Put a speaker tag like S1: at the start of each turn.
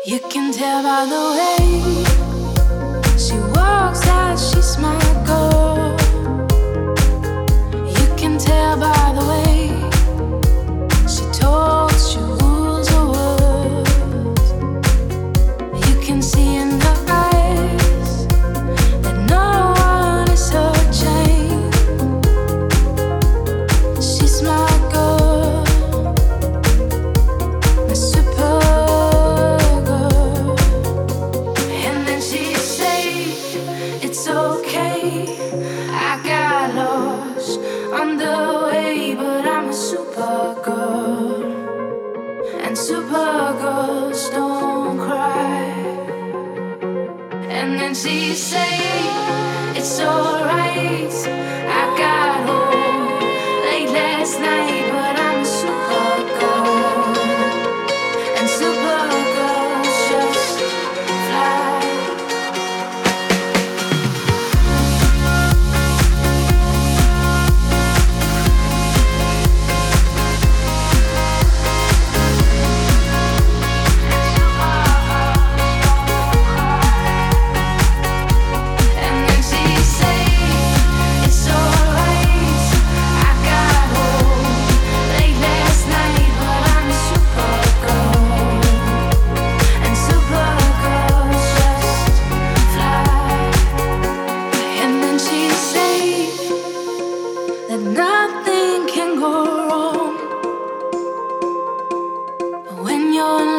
S1: You can tell by the way she walks that she's my girl. You can tell by the way she talks, she rules her words. You can see in her eyes that no one is her chain. She's my girl, my super. It's okay, I got lost on the way, but I'm a super girl, and super girls don't cry. And then she say, it's alright, I got home late last night, but I'm a super girl, and super girls just fly. Nothing can go wrong when you're